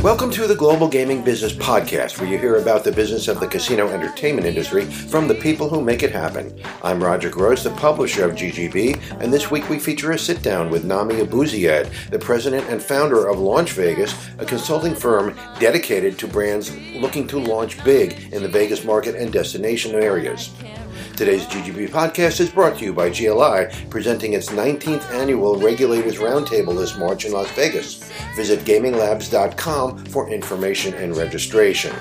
Welcome to the Global Gaming Business Podcast, where you hear about the business of the casino entertainment industry from the people who make it happen. I'm Roger Gross, the publisher of GGB, and this week we feature a sit-down with Nami Abuzayeed, the president and founder of Launch Vegas, a consulting firm dedicated to brands looking to launch big in the Vegas market and destination areas. Today's GGB podcast is brought to you by GLI, presenting its 19th annual Regulators Roundtable this March in Las Vegas. Visit GamingLabs.com for information and registration.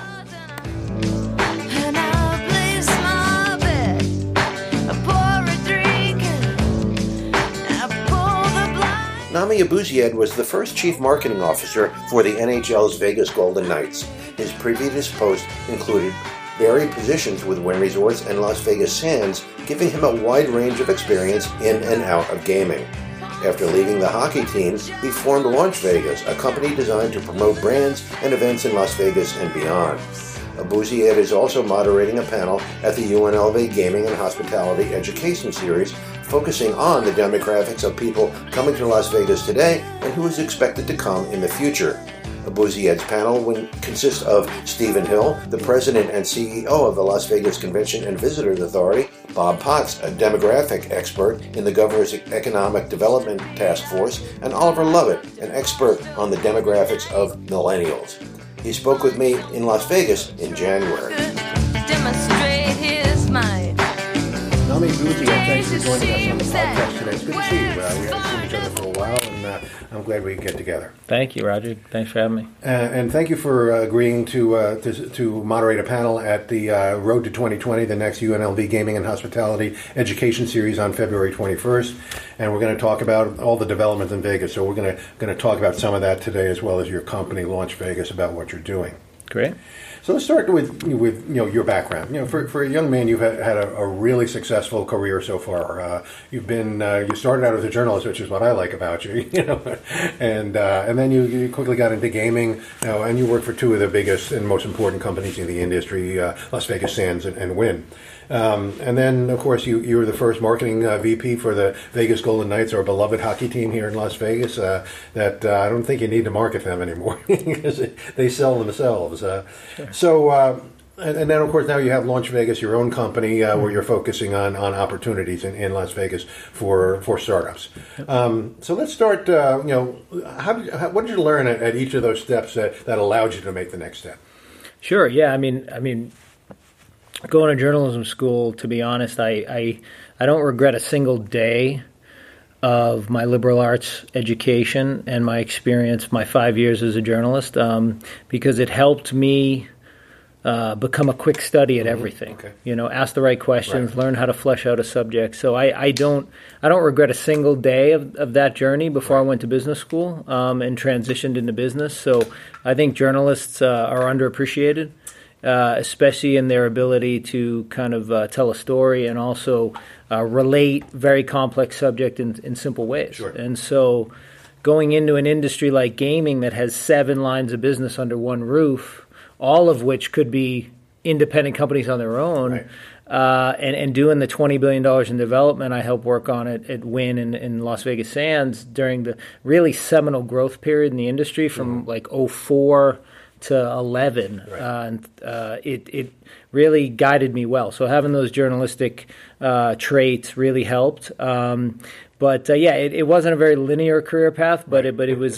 Nami Abuzayeed was the first chief marketing officer for the NHL's Vegas Golden Knights. His previous post included varied positions with Wynn Resorts and Las Vegas Sands, giving him a wide range of experience in and out of gaming. After leaving the hockey team, he formed Launch Vegas, a company designed to promote brands and events in Las Vegas and beyond. Abuzayeed is also moderating a panel at the UNLV Gaming and Hospitality Education Series, focusing on the demographics of people coming to Las Vegas today and who is expected to come in the future. Abuzayeed's panel consists of Stephen Hill, the president and CEO of the Las Vegas Convention and Visitors Authority, Bob Potts, a demographic expert in the Governor's Economic Development Task Force, and Oliver Lovett, an expert on the demographics of millennials. He spoke with me in Las Vegas in January. Demonstrate his mind. Nami Abuzayeed, thanks for joining us on the podcast today. It's good to see you. We haven't seen each other for a while, and I'm glad we can get together. Thank you, Roger. Thanks for having me. And thank you for agreeing to moderate a panel at the Road to 2020, the next UNLV Gaming and Hospitality Education Series on February 21st. And we're going to talk about all the developments in Vegas. So we're going to talk about some of that today, as well as your company, Launch Vegas, about what you're doing. Great. So let's start with your background. For a young man, you've had a really successful career so far. You started out as a journalist, which is what I like about you. And then you quickly got into gaming. And you worked for two of the biggest and most important companies in the industry, Las Vegas Sands and Wynn. And then, of course, you were the first marketing VP for the Vegas Golden Knights, our beloved hockey team here in Las Vegas. That I don't think you need to market them anymore because they sell themselves. Sure. So, and then, of course, now you have Launch Vegas, your own company, where you're focusing on opportunities in Las Vegas for startups. So let's start. What did you learn at each of those steps that allowed you to make the next step? Sure. Yeah. I mean, going to journalism school, to be honest, I don't regret a single day of my liberal arts education and my experience, my 5 years as a journalist, because it helped me become a quick study at everything. Okay. Ask the right questions, Right. learn how to flesh out a subject. So I don't regret a single day of that journey before I went to business school and transitioned into business. So I think journalists are underappreciated. Especially in their ability to kind of tell a story and also relate very complex subject in simple ways. Sure. And so going into an industry like gaming that has 7 lines of business under one roof, all of which could be independent companies on their own, right. And doing the $20 billion in development I helped work on at Wynn and Las Vegas Sands during the really seminal growth period in the industry from like 2004 to 11, right. It really guided me well. So having those journalistic traits really helped. But it wasn't a very linear career path, but it was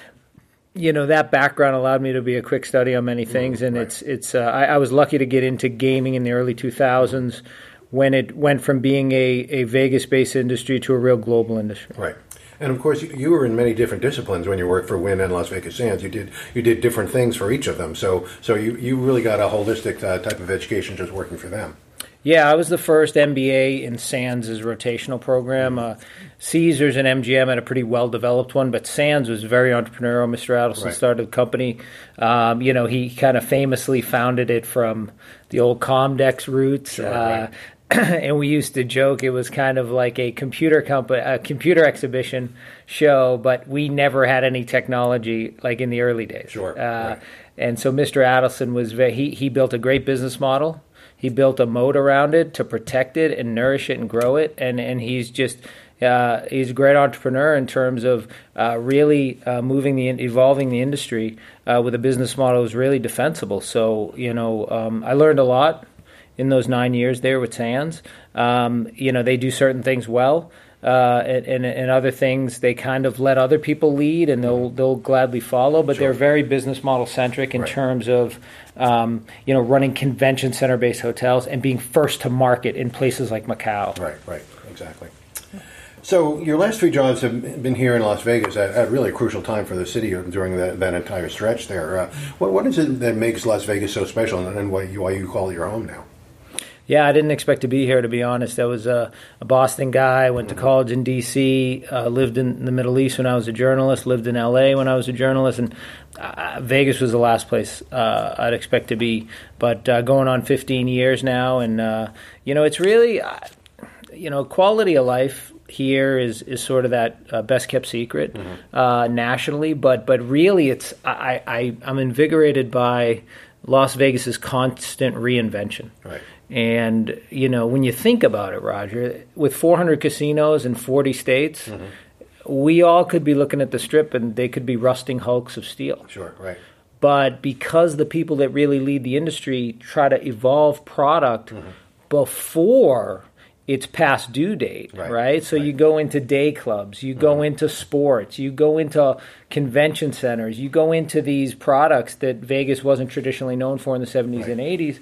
that background allowed me to be a quick study on many things, and right. I was lucky to get into gaming in the early 2000s when it went from being a Vegas-based industry to a real global industry. Right. And of course, you were in many different disciplines when you worked for Wynn and Las Vegas Sands. You did different things for each of them. So you really got a holistic type of education just working for them. Yeah, I was the first MBA in Sands' rotational program. Caesars and MGM had a pretty well-developed one, but Sands was very entrepreneurial. Mr. Adelson Right. started the company. He kind of famously founded it from the old Comdex roots. Sure, right. And we used to joke it was kind of like a computer exhibition show, but we never had any technology like in the early days. Sure. Right. And so Mr. Adelson was he built a great business model. He built a moat around it to protect it and nourish it and grow it. And he's just he's a great entrepreneur in terms of really evolving the industry with a business model that's really defensible. So, I learned a lot in those 9 years there with Sands. They do certain things well. And other things they kind of let other people lead, and they'll gladly follow. But they're very business model centric in terms of running convention center based hotels and being first to market in places like Macau. Right, exactly. So your last 3 jobs have been here in Las Vegas at really a crucial time for the city during that entire stretch there. What is it that makes Las Vegas so special, and why you call it your home now? Yeah, I didn't expect to be here, to be honest. I was a Boston guy, went to college in D.C., lived in the Middle East when I was a journalist, lived in L.A. when I was a journalist, and Vegas was the last place I'd expect to be. But going on 15 years now, and, it's really, quality of life here is sort of that best-kept secret nationally, but really I'm invigorated by Las Vegas's constant reinvention. Right. And, when you think about it, Roger, with 400 casinos in 40 states, we all could be looking at the Strip and they could be rusting hulks of steel. Sure, right. But because the people that really lead the industry try to evolve product before its past due date, right? So you go into day clubs, you go into sports, you go into convention centers, you go into these products that Vegas wasn't traditionally known for in the 70s and 80s.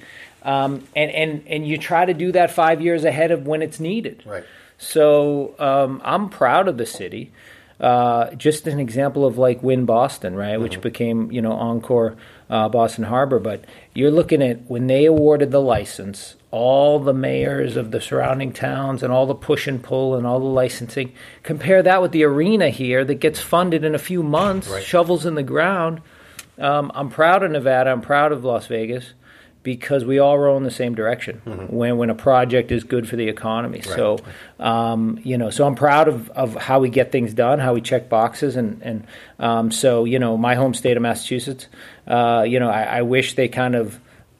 And you try to do that 5 years ahead of when it's needed. Right. So I'm proud of the city. Just an example of like Wynn Boston, right, which became Encore Boston Harbor. But you're looking at when they awarded the license, all the mayors of the surrounding towns and all the push and pull and all the licensing. Compare that with the arena here that gets funded in a few months, shovels in the ground. I'm proud of Nevada. I'm proud of Las Vegas, because we all row in the same direction when a project is good for the economy. Right. So, so I'm proud of how we get things done, how we check boxes, and my home state of Massachusetts, I wish they kind of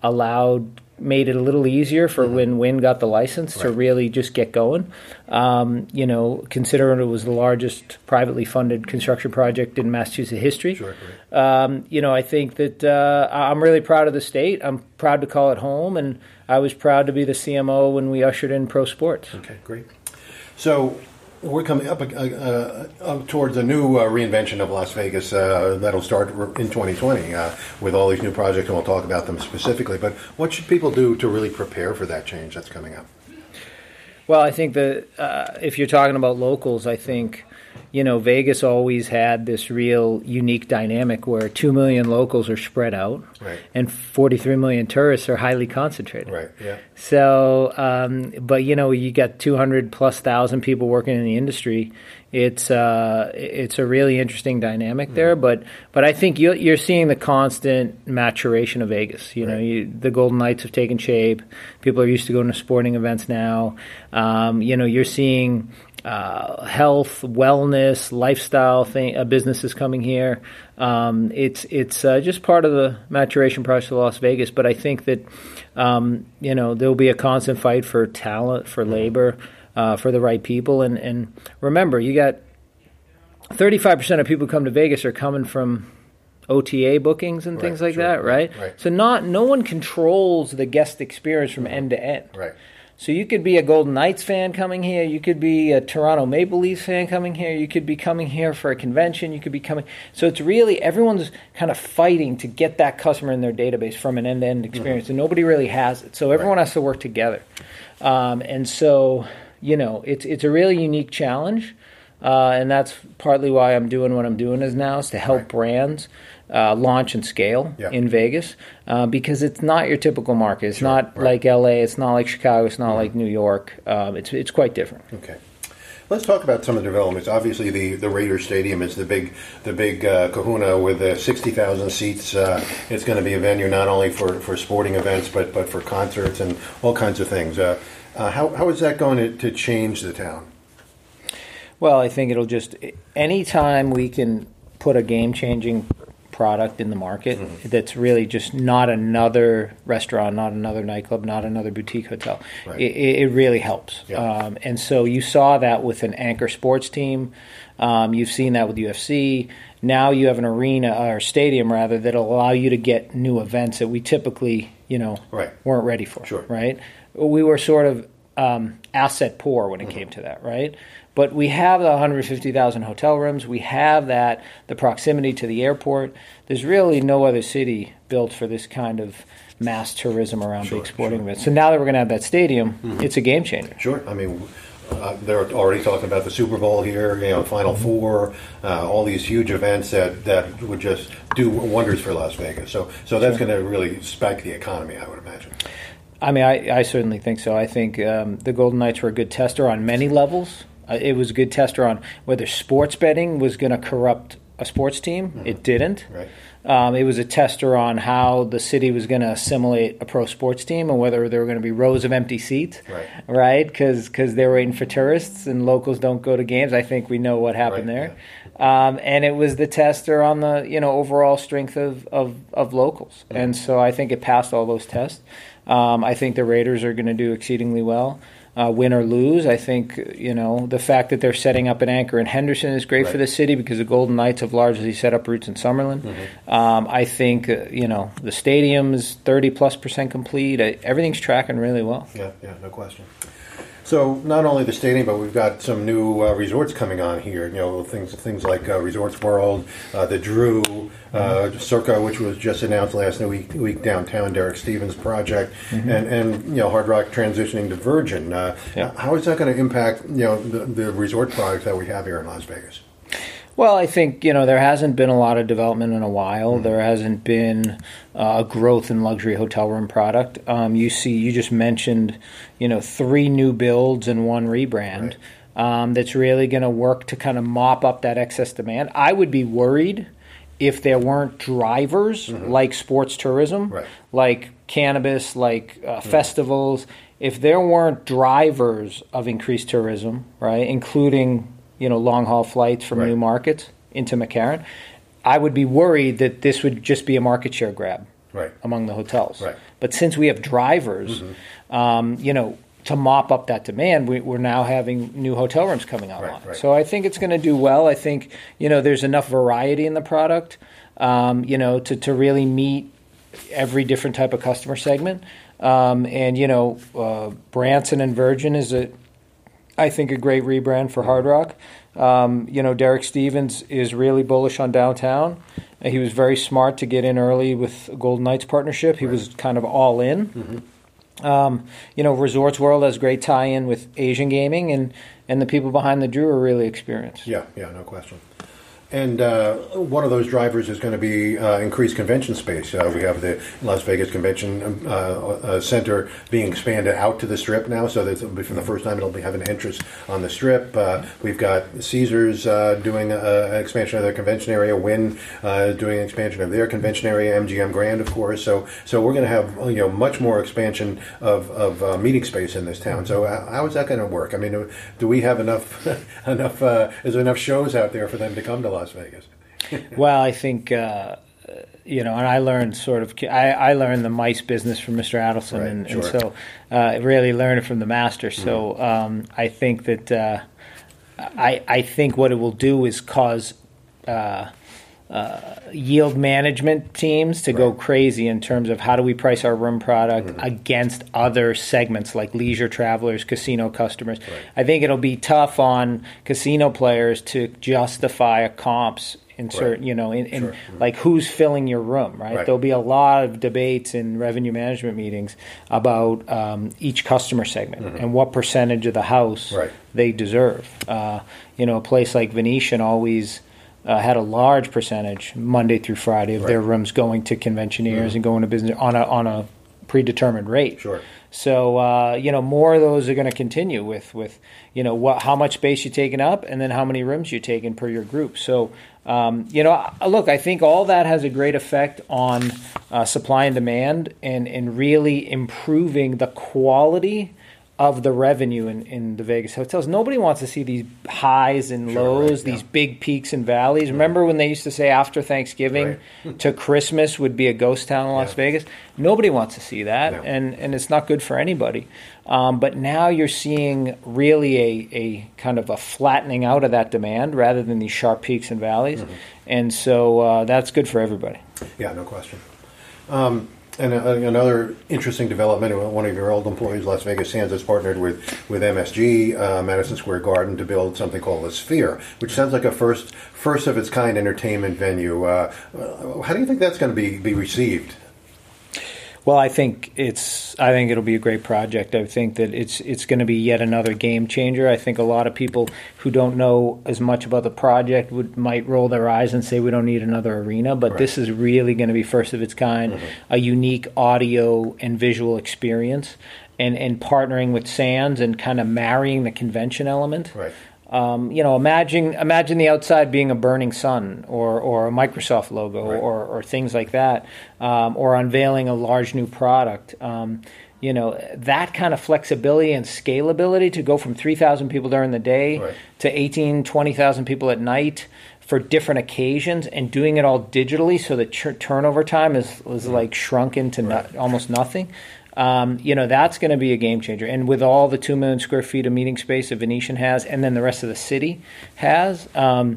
made it a little easier for when Wynn got the license to really just get going. Considering it was the largest privately funded construction project in Massachusetts history. Sure. I think that I'm really proud of the state. I'm proud to call it home, and I was proud to be the CMO when we ushered in pro sports. Okay, great. So we're coming up towards a new reinvention of Las Vegas that'll start in 2020 with all these new projects, and we'll talk about them specifically. But what should people do to really prepare for that change that's coming up? Well, I think that if you're talking about locals, I think, Vegas always had this real unique dynamic where 2 million locals are spread out, and 43 million tourists are highly concentrated. Right. Yeah. So, but you got 200,000+ people working in the industry. It's a really interesting dynamic there. But I think you're seeing the constant maturation of Vegas. The Golden Knights have taken shape. People are used to going to sporting events now. You're seeing health, wellness, lifestyle businesses coming here. It's just part of the maturation process of Las Vegas. But I think that there'll be a constant fight for talent, for labor, for the right people. And remember, you got 35% of people who come to Vegas are coming from OTA bookings and things like that, right? So no one controls the guest experience from end to end. Right. So you could be a Golden Knights fan coming here. You could be a Toronto Maple Leafs fan coming here. You could be coming here for a convention. You could be coming. So it's really everyone's kind of fighting to get that customer in their database from an end-to-end experience, and nobody really has it. So everyone has to work together. And so, it's a really unique challenge, and that's partly why I'm doing what I'm doing is to help brands launch and scale in Vegas, because it's not your typical market. It's not like LA. It's not like Chicago. It's not like New York. It's quite different. Okay. Let's talk about some of the developments. Obviously, the Raiders Stadium is the big kahuna with 60,000 seats. It's going to be a venue not only for sporting events but for concerts and all kinds of things. How is that going to change the town? Well, I think it'll just anytime we can put a game-changing product in the market that's really just not another restaurant, not another nightclub, not another boutique hotel. Right. It really helps. Yeah. And so you saw that with an anchor sports team. You've seen that with UFC. Now you have an arena or stadium rather that'll allow you to get new events that we typically, Right. weren't ready for. Sure. Right. We were sort of asset poor when it came to that. Right. But we have the 150,000 hotel rooms. We have the proximity to the airport. There's really no other city built for this kind of mass tourism around big sporting events. So now that we're going to have that stadium, it's a game changer. Sure. I mean, they're already talking about the Super Bowl here, Final Four, all these huge events that would just do wonders for Las Vegas. So that's going to really spike the economy, I would imagine. I mean, I certainly think so. I think the Golden Knights were a good tester on many levels. It was a good tester on whether sports betting was going to corrupt a sports team. It didn't. Right. It was a tester on how the city was going to assimilate a pro sports team and whether there were going to be rows of empty seats, right? Because they were waiting for tourists and locals don't go to games. I think we know what happened there. Yeah. And it was the tester on the overall strength of locals. And so I think it passed all those tests. I think the Raiders are going to do exceedingly well. Win or lose, I think, the fact that they're setting up an anchor in Henderson is great for the city because the Golden Knights have largely set up roots in Summerlin. I think, the stadium is 30+% complete. Everything's tracking really well. Yeah, no question. So not only the stadium, but we've got some new resorts coming on here. Things like Resorts World, the Drew, Circa, which was just announced last week downtown, Derek Stevens' project, and Hard Rock transitioning to Virgin. How is that going to impact the resort product that we have here in Las Vegas? Well, I think, there hasn't been a lot of development in a while. There hasn't been a growth in luxury hotel room product. You just mentioned, 3 new builds and 1 rebrand. That's really going to work to kind of mop up that excess demand. I would be worried if there weren't drivers like sports tourism, like cannabis, like festivals. If there weren't drivers of increased tourism, right, including long-haul flights from new markets into McCarran, I would be worried that this would just be a market share grab among the hotels. But since we have drivers, to mop up that demand, we're now having new hotel rooms coming online. So I think it's going to do well. I think, there's enough variety in the product, to really meet every different type of customer segment. Branson and Virgin is I think a great rebrand for Hard Rock. Derek Stevens is really bullish on downtown. He was very smart to get in early with Golden Knights partnership. He was kind of all in. Resorts World has great tie-in with Asian gaming, and the people behind the Drew are really experienced. Yeah, no question. And one of those drivers is going to be increased convention space. We have the Las Vegas Convention Center being expanded out to the Strip now, so that for the first time it'll be having an entrance on the Strip. We've got Caesars doing an expansion of their convention area, Wynn doing an expansion of their convention area, MGM Grand, of course. So we're going to have much more expansion of meeting space in this town. So how is that going to work? I mean, do we have enough? Is there enough shows out there for them to come to Las Vegas? Well, I think, and I learned I learned the mice business from Mr. Adelson, and so really learned it from the master. So I think that I think what it will do is cause yield management teams to go crazy in terms of how do we price our room product against other segments like leisure travelers, casino customers. I think it'll be tough on casino players to justify comps in certain, like who's filling your room, right? There'll be a lot of debates in revenue management meetings about each customer segment and what percentage of the house they deserve. A place like Venetian always had a large percentage Monday through Friday of their rooms going to conventioneers and going to business on a predetermined rate. So more of those are going to continue with how much space you're taking up and then how many rooms you're taking per your group. So look, I think all that has a great effect on supply and demand and really improving the quality of the revenue in the Vegas hotels. Nobody wants to see these highs and lows, these big peaks and valleys. Remember when they used to say after Thanksgiving to Christmas would be a ghost town in Las Vegas? Nobody wants to see that, and it's not good for anybody. But now you're seeing really a kind of a flattening out of that demand rather than these sharp peaks and valleys. And so that's good for everybody. Yeah, no question. And another interesting development, one of your old employees, Las Vegas Sands, has partnered with MSG, Madison Square Garden, to build something called the Sphere, which sounds like a first of its kind entertainment venue. How do you think that's going to be received? Well, I think it'll be a great project. I think that it's going to be yet another game changer. I think a lot of people who don't know as much about the project might roll their eyes and say we don't need another arena, but this is really going to be first of its kind, a unique audio and visual experience, and partnering with Sands and kind of marrying the convention element. Right. Imagine the outside being a burning sun or a Microsoft logo or things like that, or unveiling a large new product. That kind of flexibility and scalability to go from 3,000 people during the day to 18, 20,000 people at night for different occasions, and doing it all digitally so the turnover time is like shrunk into almost nothing. That's going to be a game changer. And with all the 2 million square feet of meeting space that Venetian has, and then the rest of the city has,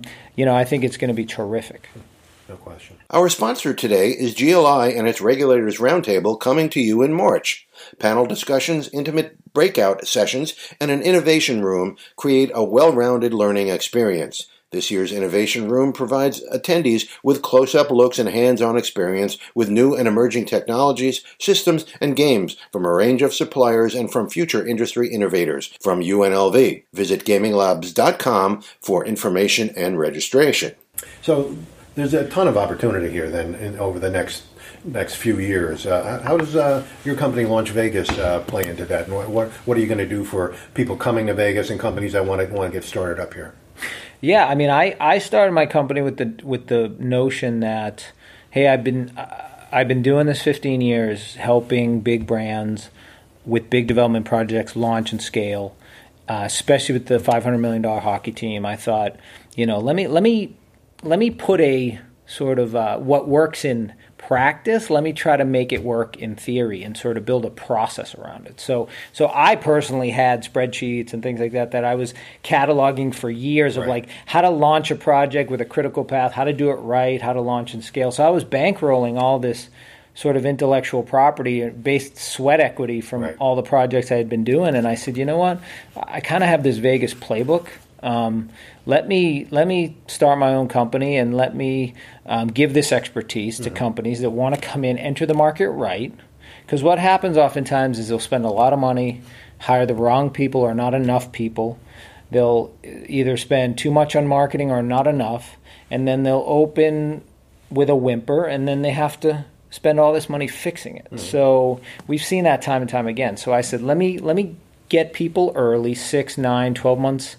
I think it's going to be terrific. No question. Our sponsor today is GLI and its Regulators Roundtable, coming to you in March. Panel discussions, intimate breakout sessions, and an innovation room create a well-rounded learning experience. This year's Innovation Room provides attendees with close-up looks and hands-on experience with new and emerging technologies, systems, and games from a range of suppliers and from future industry innovators from UNLV. Visit GamingLabs.com for information and registration. So there's a ton of opportunity here then over the next few years. How does your company, Launch Vegas, play into that? And what are you going to do for people coming to Vegas and companies that want to get started up here? Yeah, I mean, I started my company with the notion that, hey, I've been doing this 15 years, helping big brands with big development projects launch and scale, especially with the $500 million hockey team. I thought, let me put a sort of what works in practice, let me try to make it work in theory and sort of build a process around it. So I personally had spreadsheets and things like that I was cataloging for years of like how to launch a project with a critical path, how to do it right, how to launch and scale. So I was bankrolling all this sort of intellectual property based sweat equity from all the projects I had been doing. And I said, you know what? I kind of have this Vegas playbook. Let me start my own company and let me give this expertise to companies that want to come in, enter the market right. Because what happens oftentimes is they'll spend a lot of money, hire the wrong people or not enough people. They'll either spend too much on marketing or not enough, and then they'll open with a whimper, and then they have to spend all this money fixing it. So we've seen that time and time again. So I said, let me get people early, 6, 9, 12 months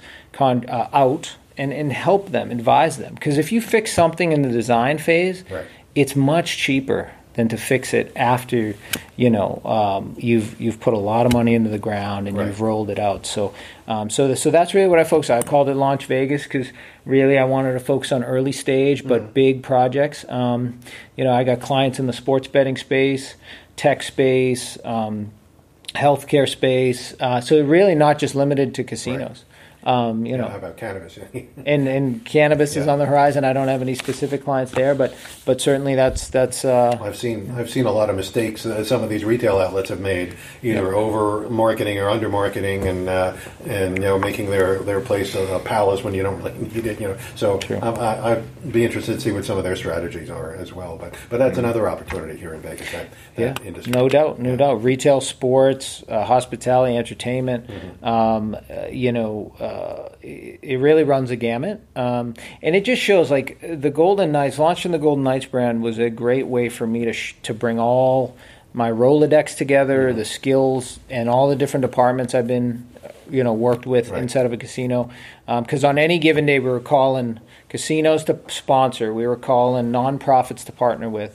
out, and help them, advise them. Because if you fix something in the design phase, it's much cheaper than to fix it after you've put a lot of money into the ground and you've rolled it out. So that's really what I focused on. I called it Launch Vegas because really I wanted to focus on early stage but big projects. I got clients in the sports betting space, tech space, healthcare space. So really not just limited to casinos. How about cannabis? and cannabis is on the horizon. I don't have any specific clients there, but certainly that's. I've seen a lot of mistakes that some of these retail outlets have made, either over marketing or under marketing, and making their place a palace when you don't really need it. So I'd be interested to see what some of their strategies are as well. But that's another opportunity here in Vegas. That industry. No doubt. Retail, sports, hospitality, entertainment. It really runs a gamut. And it just shows like the Golden Knights, launching the Golden Knights brand was a great way for me to bring all my Rolodex together, the skills and all the different departments I've been, worked with inside of a casino. Because on any given day, we were calling casinos to sponsor. We were calling nonprofits to partner with.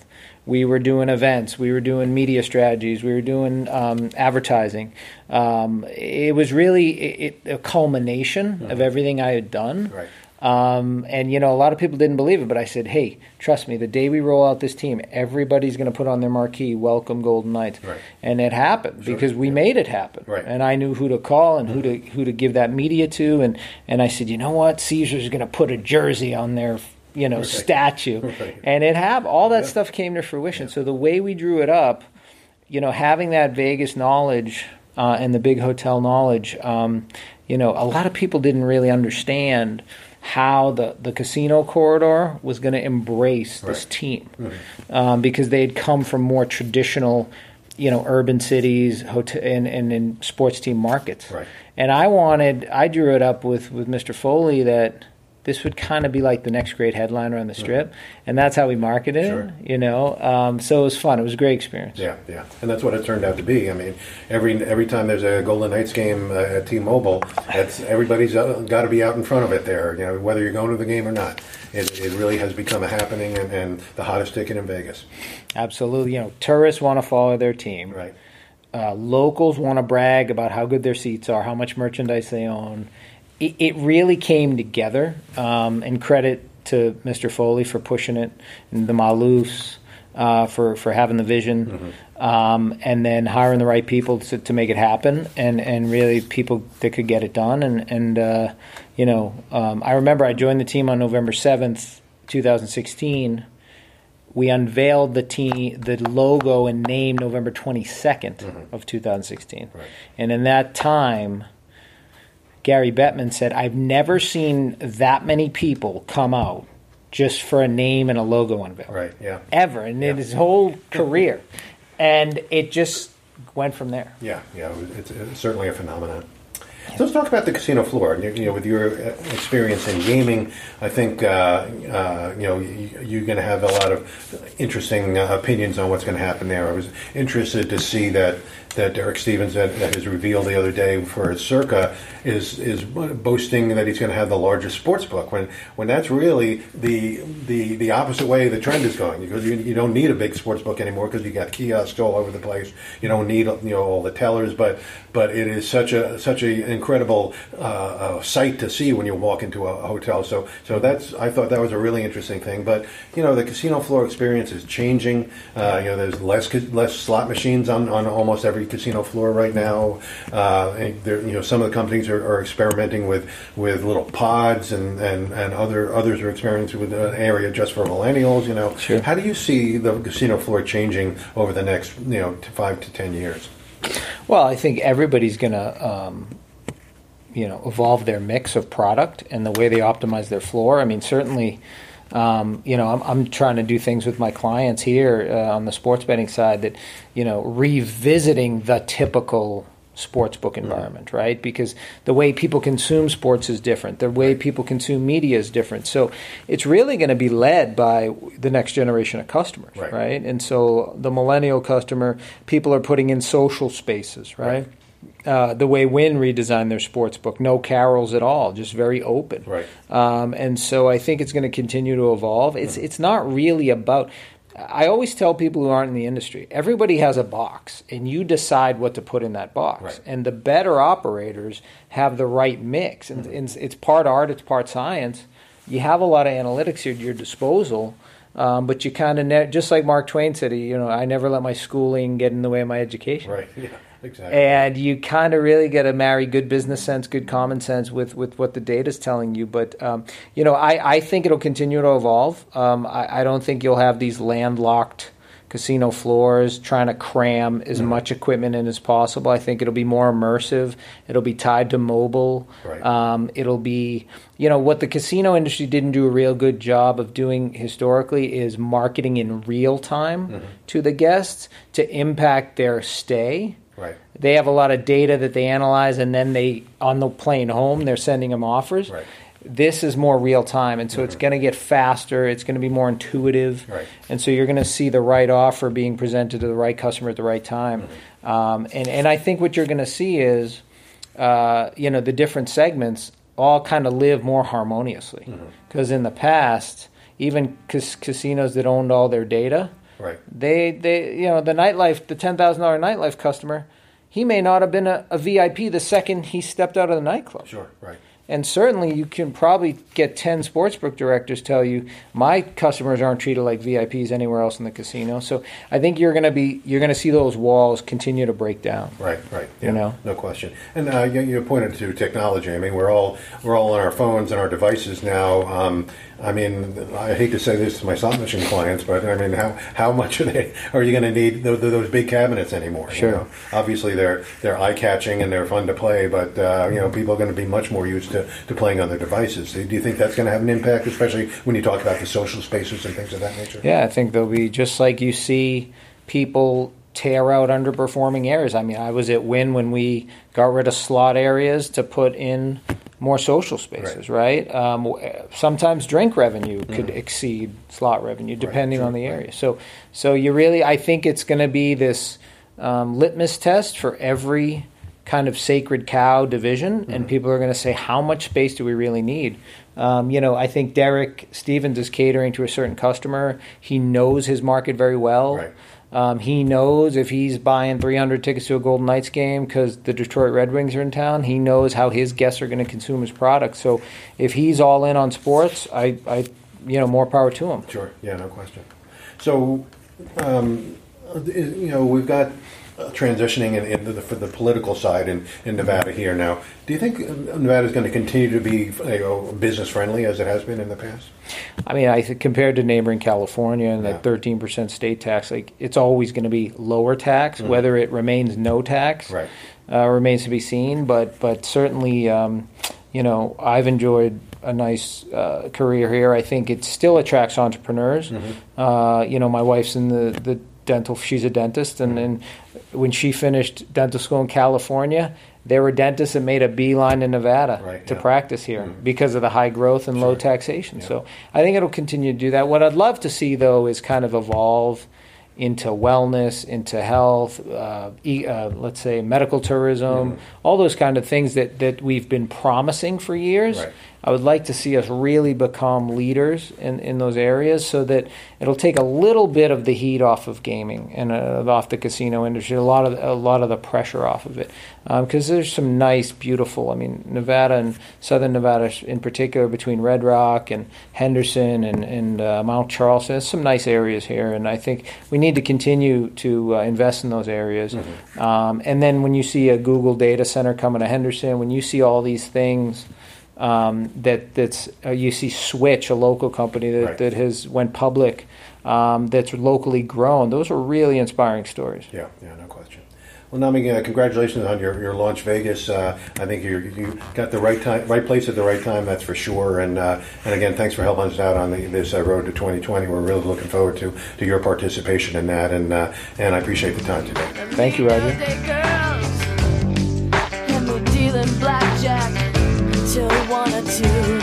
We were doing events. We were doing media strategies. We were doing advertising. It was really a culmination of everything I had done. Right. And, a lot of people didn't believe it, but I said, hey, trust me, the day we roll out this team, everybody's going to put on their marquee, welcome Golden Knights. Right. And it happened because we made it happen. Right. And I knew who to call and who to give that media to. And I said, you know what? Caesar's going to put a jersey on their statue. Right. And it happened. All that stuff came to fruition. So the way we drew it up, having that Vegas knowledge and the big hotel knowledge, a lot of people didn't really understand how the casino corridor was going to embrace this team because they had come from more traditional, urban cities, hotel, and in sports team markets. Right. And I drew it up with Mr. Foley that this would kind of be like the next great headliner on the Strip, and that's how we marketed it. So it was fun. It was a great experience. Yeah, and that's what it turned out to be. I mean, every time there's a Golden Knights game at T-Mobile, everybody's got to be out in front of it there. Whether you're going to the game or not, it really has become a happening and the hottest ticket in Vegas. Absolutely. Tourists want to follow their team. Right. Locals want to brag about how good their seats are, how much merchandise they own. It really came together, and credit to Mr. Foley for pushing it, and the Maloufs for having the vision, and then hiring the right people to make it happen, and really people that could get it done. I remember I joined the team on November 7th, 2016. We unveiled the logo and name November 22nd of 2016, and in that time, Gary Bettman said, I've never seen that many people come out just for a name and a logo unveil. Right, yeah. Ever, in his whole career. And it just went from there. Yeah, it's certainly a phenomenon. So let's talk about the casino floor. With your experience in gaming, I think you're going to have a lot of interesting opinions on what's going to happen there. I was interested to see that Derek Stevens that has revealed the other day for Circa is boasting that he's going to have the largest sports book when that's really the opposite way the trend is going, because you don't need a big sports book anymore because you got kiosks all over the place. You don't need all the tellers, but it is such a incredible sight to see when you walk into a hotel. So I thought that was a really interesting thing. But the casino floor experience is changing. There's less slot machines on almost every casino floor right now. Some of the companies are experimenting with little pods, and others are experimenting with an area just for millennials. Sure. How do you see the casino floor changing over the next 5 to 10 years? Well, I think everybody's going to evolve their mix of product and the way they optimize their floor. I mean, certainly. I'm trying to do things with my clients here on the sports betting side that, revisiting the typical sports book environment, right? Because the way people consume sports is different. The way people consume media is different. So it's really going to be led by the next generation of customers, right? And so the millennial customer, people are putting in social spaces, right? The way Wynn redesigned their sports book, no carols at all, just very open. Right. And so I think it's going to continue to evolve. It's not really about. I always tell people who aren't in the industry, everybody has a box, and you decide what to put in that box. Right. And the better operators have the right mix. And it's part art, it's part science. You have a lot of analytics at your disposal. But you kind of, just like Mark Twain said, I never let my schooling get in the way of my education. Right, yeah, exactly. And you kind of really got to marry good business sense, good common sense with what the data's telling you. But, I think it'll continue to evolve. I don't think you'll have these landlocked casino floors trying to cram as much equipment in as possible. I think it'll be more immersive. It'll be tied to mobile. Right. It'll be, what the casino industry didn't do a real good job of doing historically is marketing in real time to the guests to impact their stay. Right. They have a lot of data that they analyze, and then on the plane home, they're sending them offers. Right. This is more real time, and so it's going to get faster. It's going to be more intuitive, right. And so you're going to see the right offer being presented to the right customer at the right time. And I think what you're going to see is, the different segments all kind of live more harmoniously. Because in the past, even casinos that owned all their data Right. They the nightlife, the $10,000 nightlife customer, he may not have been a VIP the second he stepped out of the nightclub. Sure, right. And certainly you can probably get 10 sportsbook directors tell you my customers aren't treated like VIPs anywhere else in the casino. So I think you're going to see those walls continue to break down. Right. Yeah, no question. And you pointed to technology. I mean, we're all on our phones and our devices now. I mean, I hate to say this to my slot machine clients, but I mean, how much are you going to need those big cabinets anymore? Sure. Obviously, they're eye catching and they're fun to play, but people are going to be much more used to playing on their devices. Do you think that's going to have an impact, especially when you talk about the social spaces and things of that nature? Yeah, I think they'll be just like you see people tear out underperforming areas. I mean, I was at Wynn when we got rid of slot areas to put in more social spaces, right? Sometimes drink revenue could exceed slot revenue depending on the area. So I think it's going to be this litmus test for every kind of sacred cow division, and people are going to say, how much space do we really need? I think Derek Stevens is catering to a certain customer. He knows his market very well. Right. He knows if he's buying 300 tickets to a Golden Knights game because the Detroit Red Wings are in town, he knows how his guests are going to consume his product. So if he's all in on sports, I more power to him. Sure. Yeah, no question. So, we've got transitioning for the political side in Nevada here now. Do you think Nevada is going to continue to be business friendly as it has been in the past? I mean, I think compared to neighboring California and that 13% state tax, it's always going to be lower tax. Whether it remains no tax remains to be seen. But certainly, I've enjoyed a nice career here. I think it still attracts entrepreneurs. My wife's in the dental. She's a dentist, and when she finished dental school in California, there were dentists that made a beeline in Nevada to practice here because of the high growth and low taxation. Yeah. So I think it'll continue to do that. What I'd love to see, though, is kind of evolve into wellness, into health, let's say medical tourism, all those kind of things that we've been promising for years. Right. I would like to see us really become leaders in those areas so that it'll take a little bit of the heat off of gaming and off the casino industry, a lot of the pressure off of it. Because there's some nice, beautiful, Nevada and Southern Nevada in particular, between Red Rock and Henderson and Mount Charleston, there's some nice areas here, and I think we need to continue to invest in those areas. And then when you see a Google data center coming to Henderson, when you see all these things, you see Switch, a local company that has went public, that's locally grown. Those are really inspiring stories. Yeah, no question. Well, Nami, congratulations on your launch, Vegas. I think you got the right place at the right time. That's for sure. And again, thanks for helping us out on this road to 2020. We're really looking forward to your participation in that. And I appreciate the time today. Thank you, Roger. Blackjack till 1 or 2.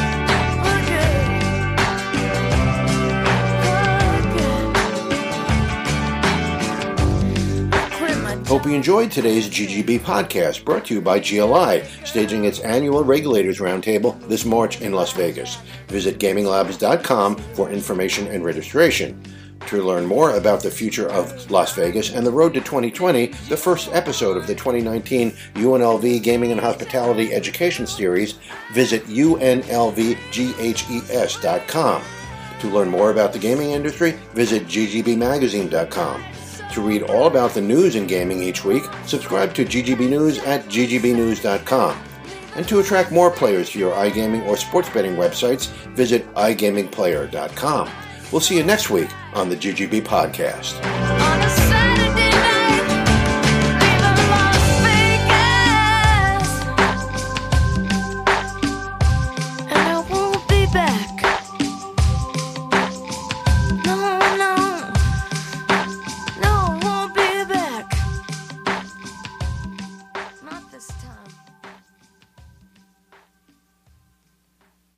Hope you enjoyed today's GGB podcast, brought to you by GLI, staging its annual Regulators Roundtable this March in Las Vegas. Visit GamingLabs.com for information and registration. To learn more about the future of Las Vegas and the road to 2020, the first episode of the 2019 UNLV Gaming and Hospitality Education Series, visit UNLVGHES.com. To learn more about the gaming industry, visit GGBmagazine.com. To read all about the news in gaming each week, subscribe to GGB News at ggbnews.com. And to attract more players to your iGaming or sports betting websites, visit iGamingPlayer.com. We'll see you next week on the GGB Podcast.